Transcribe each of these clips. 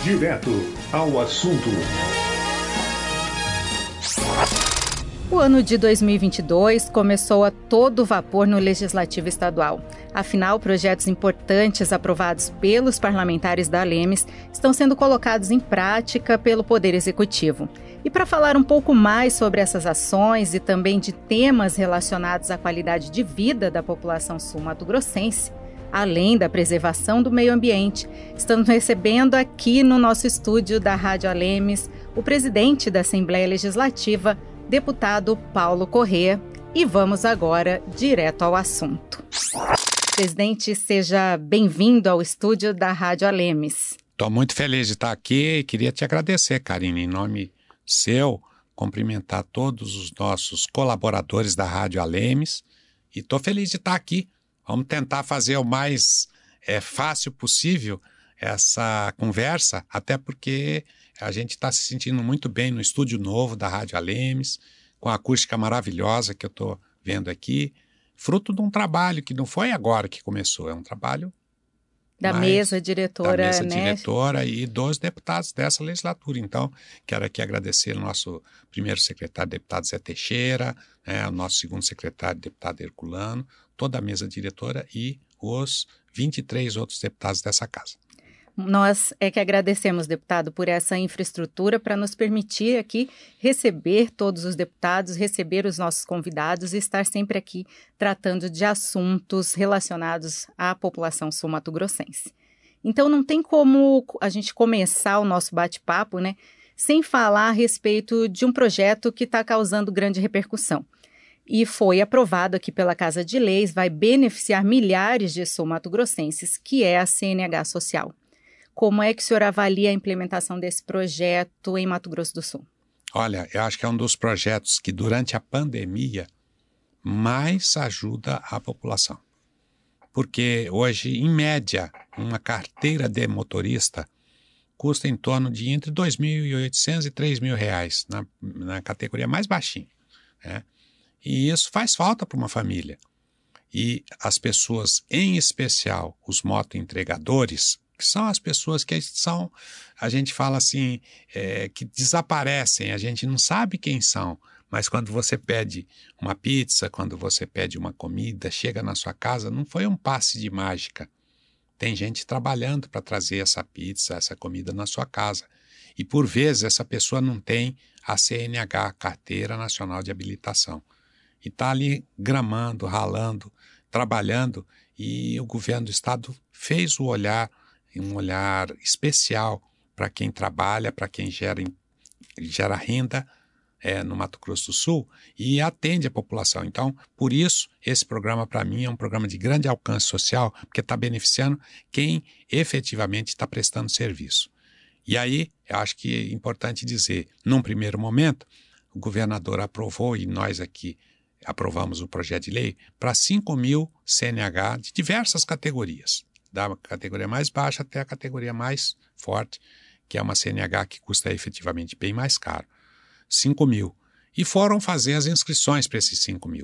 Direto ao assunto. O ano de 2022 começou a todo vapor no Legislativo Estadual. Afinal, projetos importantes aprovados pelos parlamentares da Lemes estão sendo colocados em prática pelo Poder Executivo. E para falar um pouco mais sobre essas ações e também de temas relacionados à qualidade de vida da população sul-mato-grossense, além da preservação do meio ambiente, estamos recebendo aqui no nosso estúdio da Rádio Alemes o presidente da Assembleia Legislativa, deputado Paulo Corrêa, e vamos agora direto ao assunto. Presidente, seja bem-vindo ao estúdio da Rádio Alemes. Estou muito feliz de estar aqui e queria te agradecer, Karine, em nome seu, cumprimentar todos os nossos colaboradores da Rádio Alemes e estou feliz de estar aqui. Vamos tentar fazer o mais fácil possível essa conversa, até porque a gente está se sentindo muito bem no estúdio novo da Rádio Alemes, com a acústica maravilhosa que eu estou vendo aqui, fruto de um trabalho que não foi agora que começou, é um trabalho da mesa diretora, da mesa diretora e dos deputados dessa legislatura. Então, quero aqui agradecer ao nosso primeiro secretário, deputado Zé Teixeira, ao nosso segundo secretário, deputado Herculano, toda a mesa diretora e os 23 outros deputados dessa casa. Nós é que agradecemos, deputado, por essa infraestrutura para nos permitir aqui receber todos os deputados, receber os nossos convidados e estar sempre aqui tratando de assuntos relacionados à população sul-mato-grossense. Então não tem como a gente começar o nosso bate-papo, né, sem falar a respeito de um projeto que está causando grande repercussão. E foi aprovado aqui pela Casa de Leis, vai beneficiar milhares de sul-mato-grossenses, que é a CNH Social. Como é que o senhor avalia a implementação desse projeto em Mato Grosso do Sul? Olha, eu acho que é um dos projetos que durante a pandemia mais ajuda a população. Porque hoje, em média, uma carteira de motorista custa em torno de entre R$ 2.800 e R$ 3.000 na categoria mais baixinha, né? E isso faz falta para uma família. E as pessoas, em especial os motoentregadores, que são as pessoas que são, a gente fala assim, que desaparecem, a gente não sabe quem são, mas quando você pede uma pizza, quando você pede uma comida, chega na sua casa, não foi um passe de mágica. Tem gente trabalhando para trazer essa pizza, essa comida na sua casa. E por vezes essa pessoa não tem a CNH, Carteira Nacional de Habilitação. E está ali gramando, ralando, trabalhando, e o governo do estado fez um olhar especial para quem trabalha, para quem gera renda no Mato Grosso do Sul e atende a população. Então, por isso, esse programa para mim é um programa de grande alcance social, porque está beneficiando quem efetivamente está prestando serviço. E aí, eu acho que é importante dizer, num primeiro momento, o governador aprovou e nós aqui aprovamos o projeto de lei para 5.000 CNH de diversas categorias, da categoria mais baixa até a categoria mais forte, que é uma CNH que custa efetivamente bem mais caro. 5.000. E foram fazer as inscrições para esses 5.000.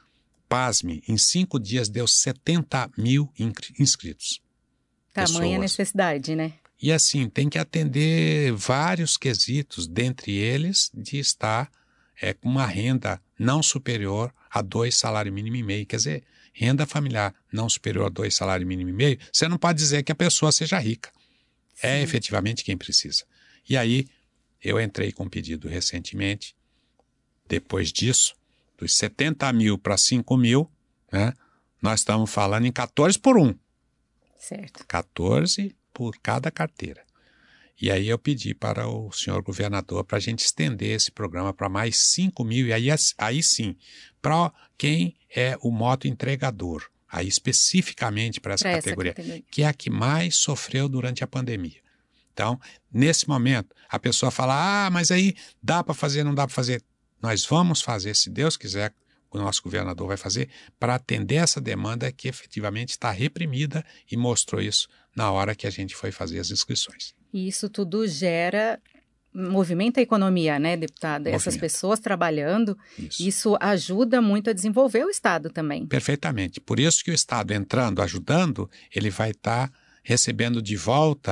Pasme, em 5 dias deu 70.000 inscritos. Tamanha necessidade, né? E assim, tem que atender vários quesitos, dentre eles de estar com uma renda não superior a 2 salários mínimo e meio. Quer dizer, renda familiar não superior a 2 salários mínimo e meio, você não pode dizer que a pessoa seja rica. Sim. É efetivamente quem precisa. E aí, eu entrei com um pedido recentemente, depois disso, dos 70.000 para 5.000, né, nós estamos falando em 14 por 1. Certo. 14 por cada carteira. E aí eu pedi para o senhor governador para a gente estender esse programa para mais 5.000, e aí sim, para quem é o motoentregador, aí especificamente para essa categoria, que é a que mais sofreu durante a pandemia. Então, nesse momento, a pessoa fala, mas aí dá para fazer, não dá para fazer. Nós vamos fazer, se Deus quiser, o nosso governador vai fazer, para atender essa demanda que efetivamente está reprimida e mostrou isso na hora que a gente foi fazer as inscrições. E isso tudo movimenta a economia, né, deputada? Essas pessoas trabalhando, isso ajuda muito a desenvolver o Estado também. Perfeitamente. Por isso que o Estado entrando, ajudando, ele vai estar recebendo de volta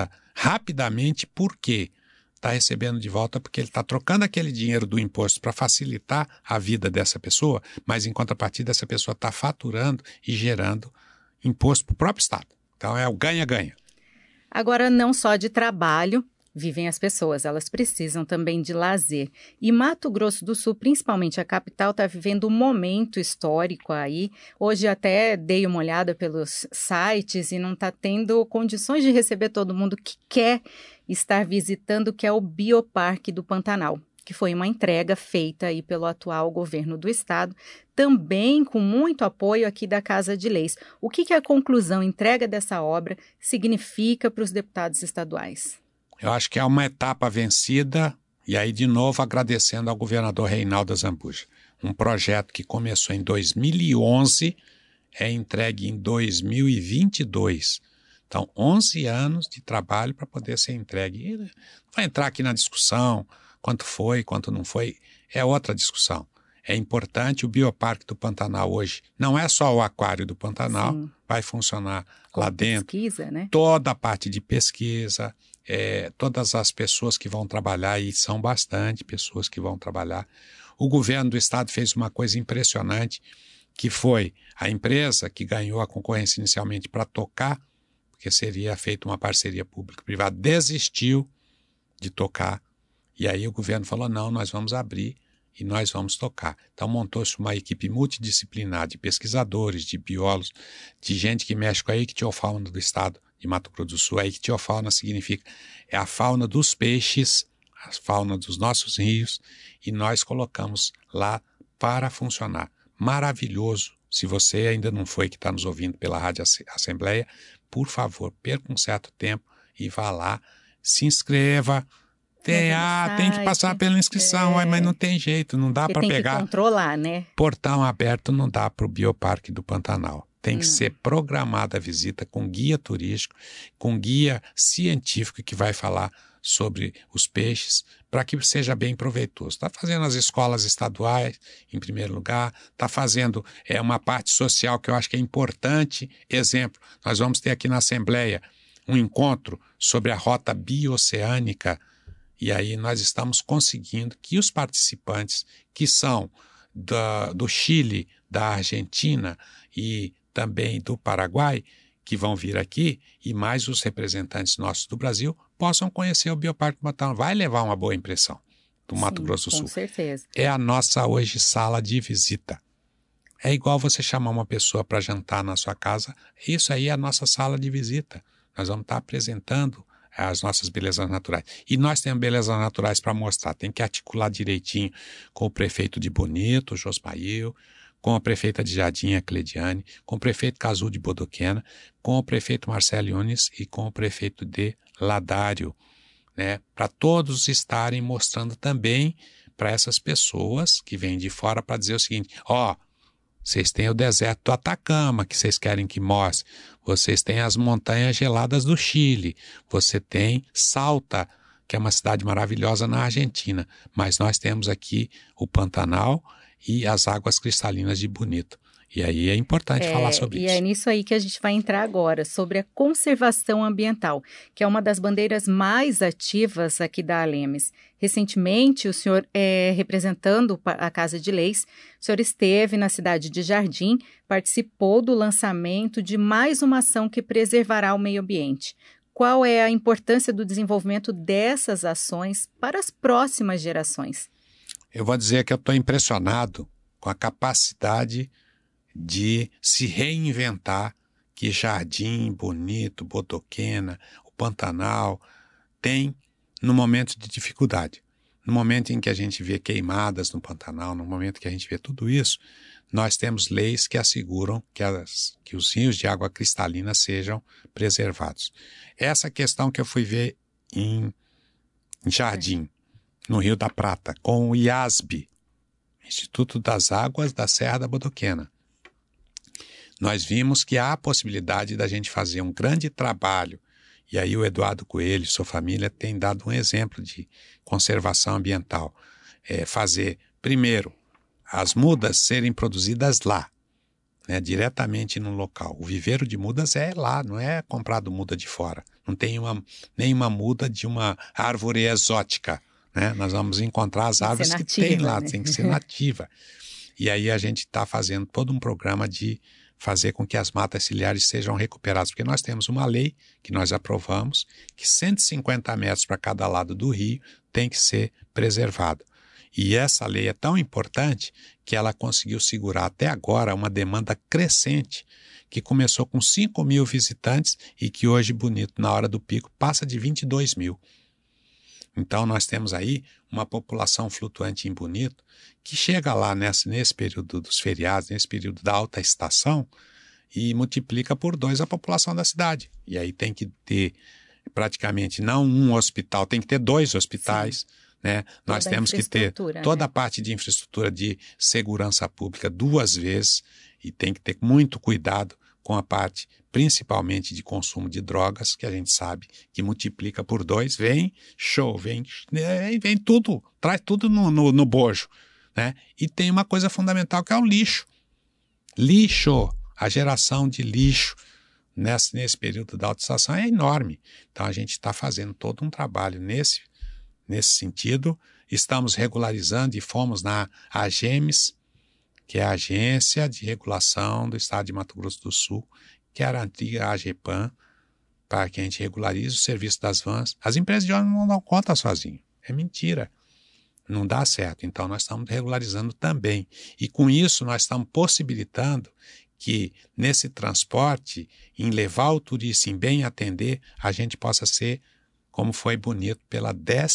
rapidamente. Por quê? Está recebendo de volta porque ele está trocando aquele dinheiro do imposto para facilitar a vida dessa pessoa, mas em contrapartida essa pessoa está faturando e gerando imposto para o próprio Estado. Então é o ganha-ganha. Agora, não só de trabalho vivem as pessoas, elas precisam também de lazer. E Mato Grosso do Sul, principalmente a capital, está vivendo um momento histórico aí. Hoje até dei uma olhada pelos sites e não está tendo condições de receber todo mundo que quer estar visitando, que é o Bioparque do Pantanal, que foi uma entrega feita aí pelo atual governo do estado, também com muito apoio aqui da Casa de Leis. O que a conclusão, entrega dessa obra, significa para os deputados estaduais? Eu acho que é uma etapa vencida, e aí de novo agradecendo ao governador Reinaldo Azambuja. Um projeto que começou em 2011, é entregue em 2022. Então, 11 anos de trabalho para poder ser entregue. E não vai entrar aqui na discussão, quanto foi, quanto não foi, é outra discussão. É importante, o Bioparque do Pantanal hoje não é só o aquário do Pantanal, sim, vai funcionar lá dentro. Pesquisa, né? Toda a parte de pesquisa, todas as pessoas que vão trabalhar, e são bastante pessoas que vão trabalhar. O governo do estado fez uma coisa impressionante, que foi a empresa que ganhou a concorrência inicialmente para tocar, porque seria feita uma parceria público-privada, desistiu de tocar. E aí o governo falou, não, nós vamos abrir e nós vamos tocar. Então montou-se uma equipe multidisciplinar de pesquisadores, de biólogos, de gente que mexe com a ictiofauna do estado de Mato Grosso do Sul. A ictiofauna significa é a fauna dos peixes, a fauna dos nossos rios, e nós colocamos lá para funcionar. Maravilhoso. Se você ainda não foi, que está nos ouvindo pela Rádio Assembleia, por favor, perca um certo tempo e vá lá, se inscreva. Tem que passar pela inscrição, mas não tem jeito, não dá para pegar. Tem que controlar, né? Portão aberto não dá para o Bioparque do Pantanal. Tem que ser programada a visita com guia turístico, com guia científico que vai falar sobre os peixes, para que seja bem proveitoso. Está fazendo as escolas estaduais, em primeiro lugar, está fazendo uma parte social que eu acho que é importante. Exemplo, nós vamos ter aqui na Assembleia um encontro sobre a rota bioceânica, e aí nós estamos conseguindo que os participantes, que são do Chile, da Argentina e também do Paraguai, que vão vir aqui, e mais os representantes nossos do Brasil, possam conhecer o Bioparque do Pantanal. Vai levar uma boa impressão do Mato Grosso do Sul. Com certeza. É a nossa hoje sala de visita. É igual você chamar uma pessoa para jantar na sua casa, isso aí é a nossa sala de visita. Nós vamos estar apresentando as nossas belezas naturais. E nós temos belezas naturais para mostrar. Tem que articular direitinho com o prefeito de Bonito, Josmail, com a prefeita de Jardim, a Clediane, com o prefeito Cazu de Bodoquena, com o prefeito Marcelo Yunes e com o prefeito de Ladário, né? Para todos estarem mostrando também para essas pessoas que vêm de fora para dizer o seguinte, vocês têm o deserto do Atacama, que vocês querem que mostre. Vocês têm as montanhas geladas do Chile. Você tem Salta, que é uma cidade maravilhosa na Argentina. Mas nós temos aqui o Pantanal e as águas cristalinas de Bonito. E aí é importante falar sobre isso. E é nisso aí que a gente vai entrar agora, sobre a conservação ambiental, que é uma das bandeiras mais ativas aqui da Alemes. Recentemente, o senhor, representando a Casa de Leis, o senhor esteve na cidade de Jardim, participou do lançamento de mais uma ação que preservará o meio ambiente. Qual é a importância do desenvolvimento dessas ações para as próximas gerações? Eu vou dizer que eu estou impressionado com a capacidade de se reinventar que Jardim, Bonito, Bodoquena, o Pantanal tem no momento de dificuldade. No momento em que a gente vê queimadas no Pantanal, no momento que a gente vê tudo isso, nós temos leis que asseguram que os rios de água cristalina sejam preservados. Essa questão que eu fui ver em Jardim, no Rio da Prata, com o IASB, Instituto das Águas da Serra da Bodoquena. Nós vimos que há a possibilidade da gente fazer um grande trabalho, e aí o Eduardo Coelho e sua família têm dado um exemplo de conservação ambiental. Fazer, primeiro, as mudas serem produzidas lá. né, diretamente no local. O viveiro de mudas é lá, não é comprado muda de fora. Não tem nenhuma muda de uma árvore exótica, né? Nós vamos encontrar as árvores nativa, que tem lá, né? Tem que ser nativa. E aí a gente está fazendo todo um programa de fazer com que as matas ciliares sejam recuperadas, porque nós temos uma lei que nós aprovamos, que 150 metros para cada lado do rio tem que ser preservado. E essa lei é tão importante que ela conseguiu segurar até agora uma demanda crescente, que começou com 5 mil visitantes e que hoje, Bonito, na hora do pico, passa de 22 mil. Então nós temos aí uma população flutuante em Bonito que chega lá nesse período dos feriados, nesse período da alta estação e multiplica por 2 a população da cidade. E aí tem que ter praticamente não um hospital, tem que ter 2 hospitais. Sim. Né? Nós temos que ter toda a parte de infraestrutura de segurança pública 2 vezes e tem que ter muito cuidado com a parte principalmente de consumo de drogas, que a gente sabe que multiplica por 2, vem show, vem tudo, traz tudo no bojo. Né? E tem uma coisa fundamental que é o lixo. Lixo, a geração de lixo nesse período da alta estação é enorme. Então a gente está fazendo todo um trabalho nesse sentido. Estamos regularizando e fomos na AGEMES, que é a Agência de Regulação do Estado de Mato Grosso do Sul, que era a antiga AGEPAN, para que a gente regularize o serviço das vans. As empresas de ônibus não dão conta sozinho. É mentira. Não dá certo. Então, nós estamos regularizando também. E com isso, nós estamos possibilitando que nesse transporte, em levar o turista, em bem atender, a gente possa ser, como foi Bonito, pela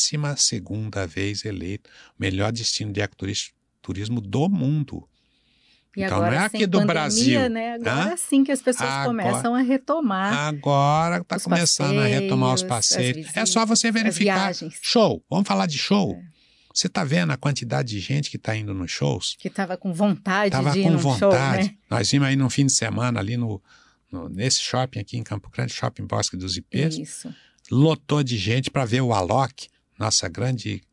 12ª vez eleito o melhor destino de ecoturismo do mundo. E então agora, não é aqui do pandemia, Brasil. Né? Agora sim que as pessoas começam a retomar. Agora está começando a retomar os passeios. Visitas, é só você verificar. Show. Vamos falar de show? Você está vendo a quantidade de gente que está indo nos shows? Que estava com vontade de ir no show, né? Nós vimos aí no fim de semana ali nesse shopping aqui em Campo Grande, Shopping Bosque dos Ipês. Isso. Lotou de gente para ver o Alok, nosso grande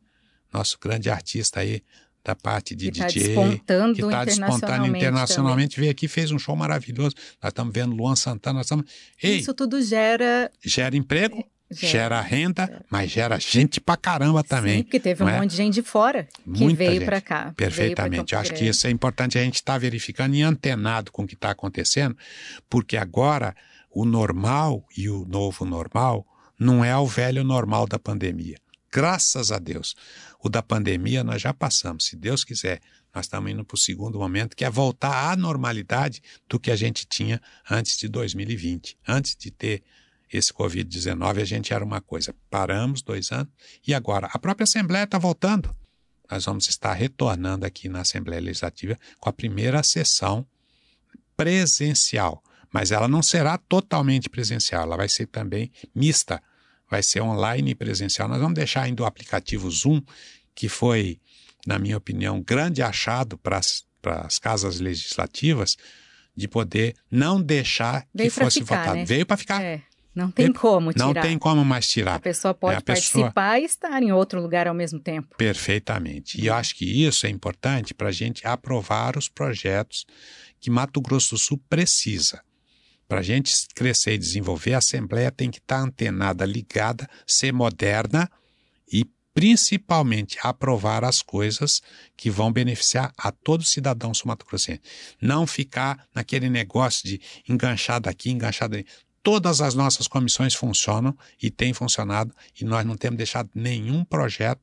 artista aí da parte de que DJ. Que está despontando internacionalmente. Veio aqui, fez um show maravilhoso. Nós estamos vendo Luan Santana. Isso tudo gera emprego, gera renda, mas gera gente pra caramba também. Sim, porque teve um monte de gente de fora que veio para cá. Perfeitamente. Eu acho que isso é importante a gente estar verificando e antenado com o que está acontecendo, porque agora o normal e o novo normal não é o velho normal da pandemia. Graças a Deus. O da pandemia nós já passamos. Se Deus quiser, nós estamos indo para o segundo momento, que é voltar à normalidade do que a gente tinha antes de 2020. Antes de ter esse Covid-19, a gente era uma coisa. Paramos 2 anos e agora a própria Assembleia está voltando. Nós vamos estar retornando aqui na Assembleia Legislativa com a primeira sessão presencial. Mas ela não será totalmente presencial, ela vai ser também mista. Vai ser online e presencial. Nós vamos deixar ainda o aplicativo Zoom, que foi, na minha opinião, um grande achado para as casas legislativas, de poder não deixar que fosse votado. Né? Veio para ficar. Não tem como tirar. Não tem como mais tirar. A pessoa pode participar e estar em outro lugar ao mesmo tempo. Perfeitamente. E eu acho que isso é importante para a gente aprovar os projetos que Mato Grosso do Sul precisa. Para a gente crescer e desenvolver, a Assembleia tem que estar antenada, ligada, ser moderna e, principalmente, aprovar as coisas que vão beneficiar a todo cidadão sul-mato-grossense. Não ficar naquele negócio de enganchar daqui, enganchar dali. Todas as nossas comissões funcionam e têm funcionado e nós não temos deixado nenhum projeto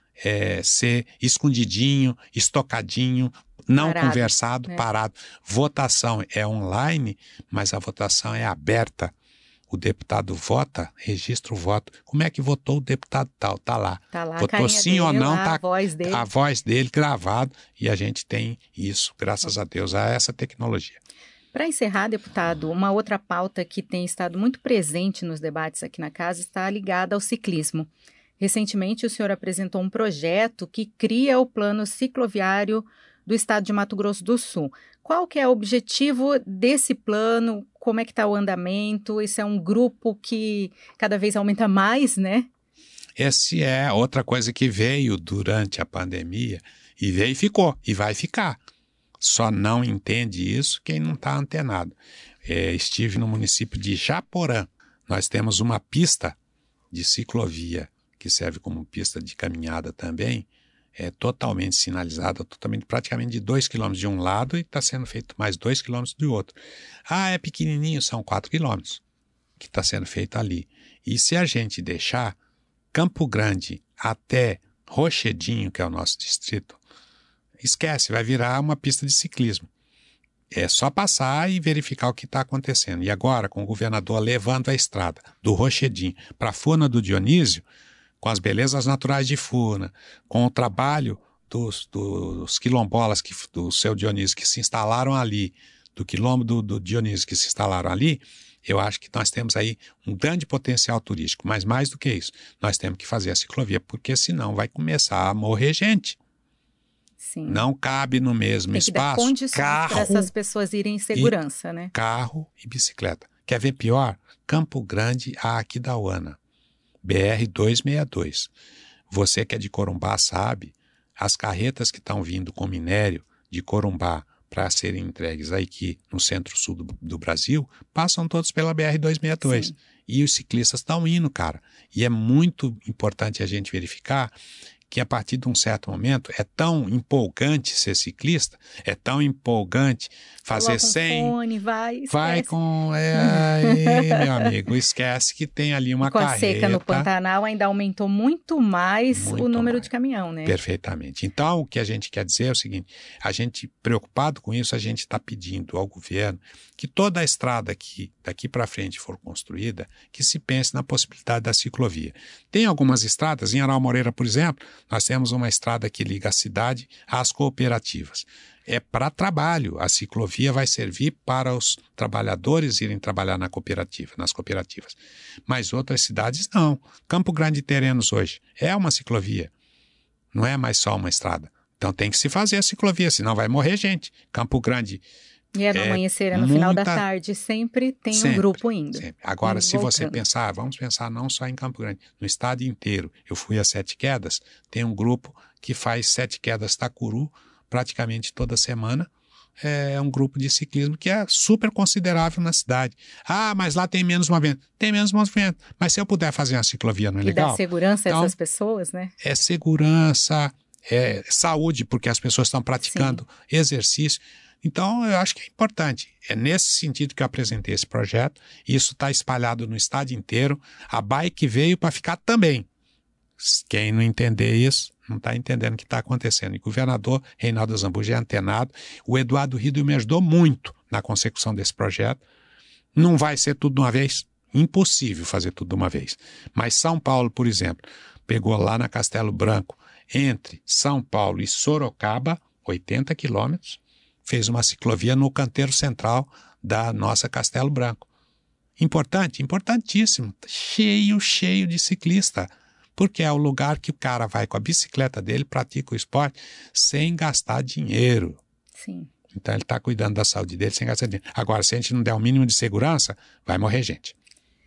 ser escondidinho, estocadinho, não parado, conversado, parado. Votação é online, mas a votação é aberta. O deputado vota, registra o voto. Como é que votou o deputado tal? Está lá. Votou sim dele, ou não, está a voz dele gravado e a gente tem isso, graças a Deus, a essa tecnologia. Para encerrar, deputado, uma outra pauta que tem estado muito presente nos debates aqui na casa está ligada ao ciclismo. Recentemente, o senhor apresentou um projeto que cria o plano cicloviário do estado de Mato Grosso do Sul. Qual que é o objetivo desse plano? Como é que está o andamento? Esse é um grupo que cada vez aumenta mais, né? Essa é outra coisa que veio durante a pandemia e veio e ficou, e vai ficar. Só não entende isso quem não está antenado. Estive no município de Japorã. Nós temos uma pista de ciclovia que serve como pista de caminhada também, totalmente sinalizada, praticamente de 2 km de um lado e está sendo feito mais 2 km do outro. É pequenininho, são 4 km que está sendo feito ali. E se a gente deixar Campo Grande até Rochedinho, que é o nosso distrito, esquece, vai virar uma pista de ciclismo. É só passar e verificar o que está acontecendo. E agora, com o governador levando a estrada do Rochedinho para a Furna do Dionísio, com as belezas naturais de Furna, com o trabalho dos quilombolas do seu Dionísio que se instalaram ali, do quilombo do Dionísio que se instalaram ali, eu acho que nós temos aí um grande potencial turístico. Mas mais do que isso, nós temos que fazer a ciclovia, porque senão vai começar a morrer gente. Sim. Não cabe no mesmo espaço. Tem que dar condições para essas pessoas irem em segurança, né? Carro e bicicleta. Quer ver pior? Campo Grande a Aquidauana, BR-262. Você que é de Corumbá sabe, as carretas que estão vindo com minério de Corumbá para serem entregues aqui no centro-sul do Brasil, passam todos pela BR-262. Sim. E os ciclistas estão indo, cara. E é muito importante a gente verificar que a partir de um certo momento é tão empolgante ser ciclista, é tão empolgante fazer 100... fone, vai com... aí, meu amigo, esquece que tem ali uma com carreta. A seca no Pantanal ainda aumentou muito mais o número de caminhão, né? Perfeitamente. Então, o que a gente quer dizer é o seguinte, a gente, preocupado com isso, a gente está pedindo ao governo que toda a estrada que daqui para frente for construída, que se pense na possibilidade da ciclovia. Tem algumas estradas, em Aral Moreira, por exemplo, nós temos uma estrada que liga a cidade às cooperativas. É para trabalho, a ciclovia vai servir para os trabalhadores irem trabalhar nas cooperativas. Mas outras cidades não. Campo Grande Terenos hoje é uma ciclovia, não é mais só uma estrada. Então tem que se fazer a ciclovia, senão vai morrer gente. Campo Grande... E é no amanhecer, é no final da tarde, sempre tem um grupo indo. Sempre. Agora, se você pensar, vamos pensar não só em Campo Grande, no estado inteiro. Eu fui a Sete Quedas, tem um grupo que faz Sete Quedas Tacuru praticamente toda semana. É um grupo de ciclismo que é super considerável na cidade. Mas lá tem menos movimento. Tem menos movimento. Mas se eu puder fazer uma ciclovia, não é legal? E dá segurança a essas pessoas, né? É segurança, é saúde, porque as pessoas estão praticando exercício. Então, eu acho que é importante. É nesse sentido que eu apresentei esse projeto. Isso está espalhado no estado inteiro. A bike veio para ficar também. Quem não entender isso, não está entendendo o que está acontecendo. E o governador Reinaldo Zambuja é antenado. O Eduardo Riedel me ajudou muito na consecução desse projeto. Não vai ser tudo de uma vez. Impossível fazer tudo de uma vez. Mas São Paulo, por exemplo, pegou lá na Castelo Branco, entre São Paulo e Sorocaba, 80 quilômetros, fez uma ciclovia no canteiro central da nossa Castelo Branco. Importante? Importantíssimo. Cheio de ciclista. Porque é o lugar que o cara vai com a bicicleta dele, pratica o esporte, sem gastar dinheiro. Sim. Então ele está cuidando da saúde dele sem gastar dinheiro. Agora, se a gente não der o mínimo de segurança, vai morrer gente.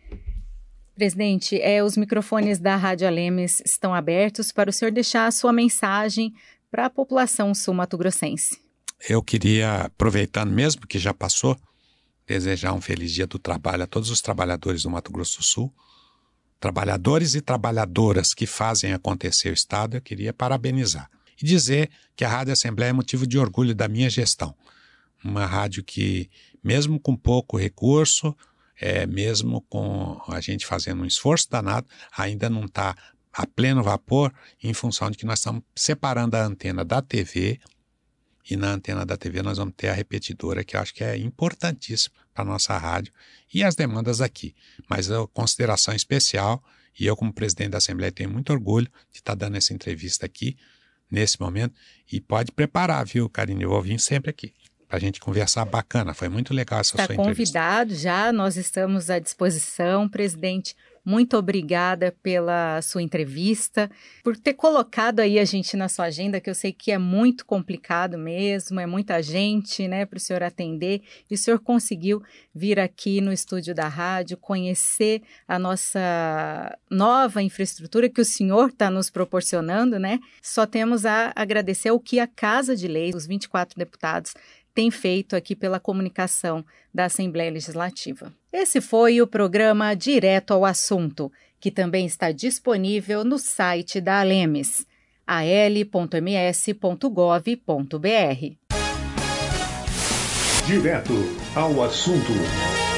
Presidente, os microfones da Rádio Alemes estão abertos para o senhor deixar a sua mensagem para a população sul-mato-grossense. Eu queria, aproveitando mesmo que já passou, desejar um feliz dia do trabalho a todos os trabalhadores do Mato Grosso do Sul, trabalhadores e trabalhadoras que fazem acontecer o Estado. Eu queria parabenizar e dizer que a Rádio Assembleia é motivo de orgulho da minha gestão. Uma rádio que, mesmo com pouco recurso, mesmo com a gente fazendo um esforço danado, ainda não está a pleno vapor, em função de que nós estamos separando a antena da TV. E na antena da TV nós vamos ter a repetidora, que eu acho que é importantíssimo para a nossa rádio e as demandas aqui. Mas a consideração especial, e eu como presidente da Assembleia tenho muito orgulho de estar dando essa entrevista aqui, nesse momento. E pode preparar, viu, Karine? Eu vou vir sempre aqui. para a gente conversar bacana. Foi muito legal essa sua entrevista. Está convidado já, nós estamos à disposição. Presidente, muito obrigada pela sua entrevista, por ter colocado aí a gente na sua agenda, que eu sei que é muito complicado mesmo, é muita gente, né, para o senhor atender, e o senhor conseguiu vir aqui no estúdio da rádio, conhecer a nossa nova infraestrutura que o senhor está nos proporcionando, né? Só temos a agradecer o que a Casa de Leis, os 24 deputados, tem feito aqui pela comunicação da Assembleia Legislativa. Esse foi o programa Direto ao Assunto, que também está disponível no site da Alemes, al.ms.gov.br. Direto ao assunto.